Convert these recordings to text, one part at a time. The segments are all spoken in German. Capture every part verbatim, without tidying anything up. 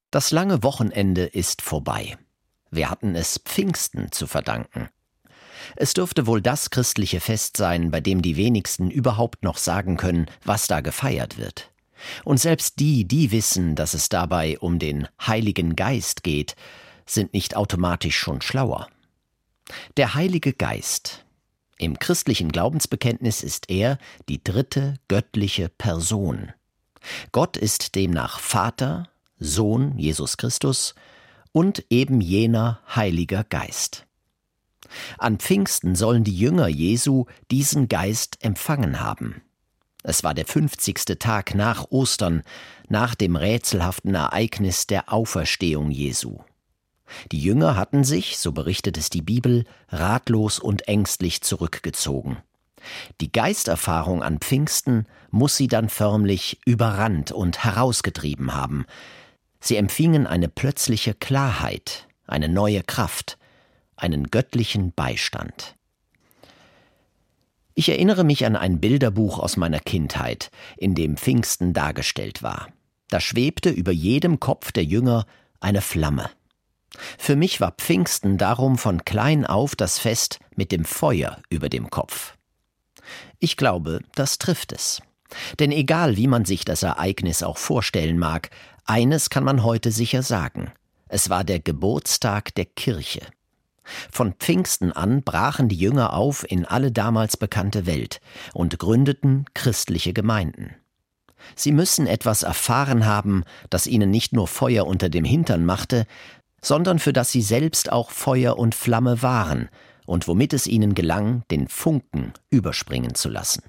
Das lange Wochenende ist vorbei. Wir hatten es Pfingsten zu verdanken. Es dürfte wohl das christliche Fest sein, bei dem die wenigsten überhaupt noch sagen können, was da gefeiert wird. Und selbst die, die wissen, dass es dabei um den Heiligen Geist geht, sind nicht automatisch schon schlauer. Der Heilige Geist. Im christlichen Glaubensbekenntnis ist er die dritte göttliche Person. Gott ist demnach Vater, Sohn Jesus Christus und eben jener Heiliger Geist. An Pfingsten sollen die Jünger Jesu diesen Geist empfangen haben. Es war der fünfzigste Tag nach Ostern, nach dem rätselhaften Ereignis der Auferstehung Jesu. Die Jünger hatten sich, so berichtet es die Bibel, ratlos und ängstlich zurückgezogen. Die Geisterfahrung an Pfingsten muss sie dann förmlich überrannt und herausgetrieben haben. Sie empfingen eine plötzliche Klarheit, eine neue Kraft, einen göttlichen Beistand. Ich erinnere mich an ein Bilderbuch aus meiner Kindheit, in dem Pfingsten dargestellt war. Da schwebte über jedem Kopf der Jünger eine Flamme. Für mich war Pfingsten darum von klein auf das Fest mit dem Feuer über dem Kopf. Ich glaube, das trifft es. Denn egal, wie man sich das Ereignis auch vorstellen mag, eines kann man heute sicher sagen: Es war der Geburtstag der Kirche. Von Pfingsten an brachen die Jünger auf in alle damals bekannte Welt und gründeten christliche Gemeinden. Sie müssen etwas erfahren haben, das ihnen nicht nur Feuer unter dem Hintern machte, sondern für das sie selbst auch Feuer und Flamme waren und womit es ihnen gelang, den Funken überspringen zu lassen.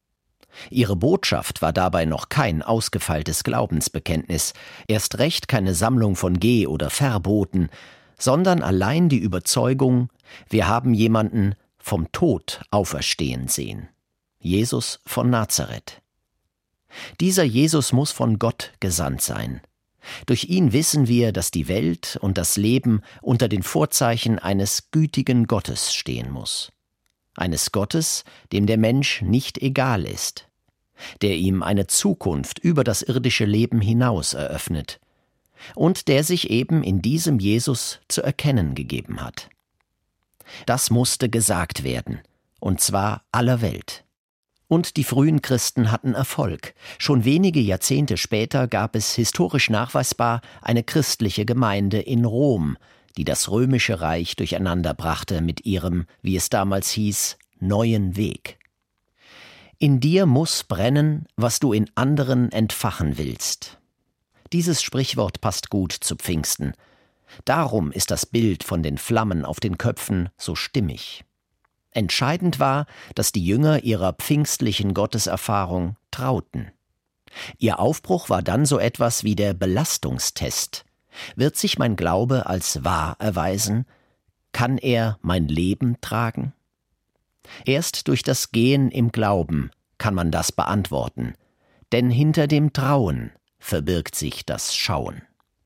Ihre Botschaft war dabei noch kein ausgefeiltes Glaubensbekenntnis, erst recht keine Sammlung von Geh- oder Verboten, sondern allein die Überzeugung, wir haben jemanden vom Tod auferstehen sehen. Jesus von Nazareth. Dieser Jesus muss von Gott gesandt sein. Durch ihn wissen wir, dass die Welt und das Leben unter den Vorzeichen eines gütigen Gottes stehen muss. Eines Gottes, dem der Mensch nicht egal ist, der ihm eine Zukunft über das irdische Leben hinaus eröffnet und der sich eben in diesem Jesus zu erkennen gegeben hat. Das musste gesagt werden, und zwar aller Welt. Und die frühen Christen hatten Erfolg. Schon wenige Jahrzehnte später gab es historisch nachweisbar eine christliche Gemeinde in Rom, die das römische Reich durcheinander brachte mit ihrem, wie es damals hieß, neuen Weg. In dir muss brennen, was du in anderen entfachen willst. Dieses Sprichwort passt gut zu Pfingsten. Darum ist das Bild von den Flammen auf den Köpfen so stimmig. Entscheidend war, dass die Jünger ihrer pfingstlichen Gotteserfahrung trauten. Ihr Aufbruch war dann so etwas wie der Belastungstest. Wird sich mein Glaube als wahr erweisen? Kann er mein Leben tragen? Erst durch das Gehen im Glauben kann man das beantworten, denn hinter dem Trauen verbirgt sich das Schauen.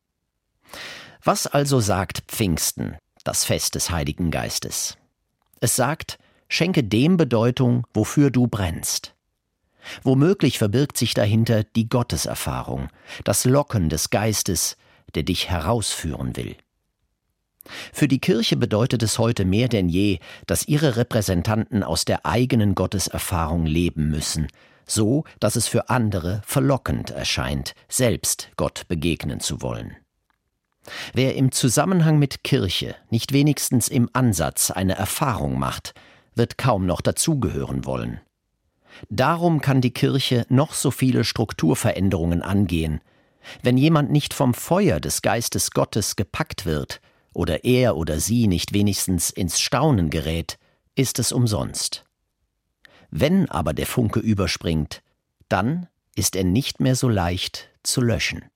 Was also sagt Pfingsten, das Fest des Heiligen Geistes? Es sagt, schenke dem Bedeutung, wofür du brennst. Womöglich verbirgt sich dahinter die Gotteserfahrung, das Locken des Geistes, der dich herausführen will. Für die Kirche bedeutet es heute mehr denn je, dass ihre Repräsentanten aus der eigenen Gotteserfahrung leben müssen, so dass es für andere verlockend erscheint, selbst Gott begegnen zu wollen. Wer im Zusammenhang mit Kirche nicht wenigstens im Ansatz eine Erfahrung macht, wird kaum noch dazugehören wollen. Darum kann die Kirche noch so viele Strukturveränderungen angehen. Wenn jemand nicht vom Feuer des Geistes Gottes gepackt wird oder er oder sie nicht wenigstens ins Staunen gerät, ist es umsonst. Wenn aber der Funke überspringt, dann ist er nicht mehr so leicht zu löschen.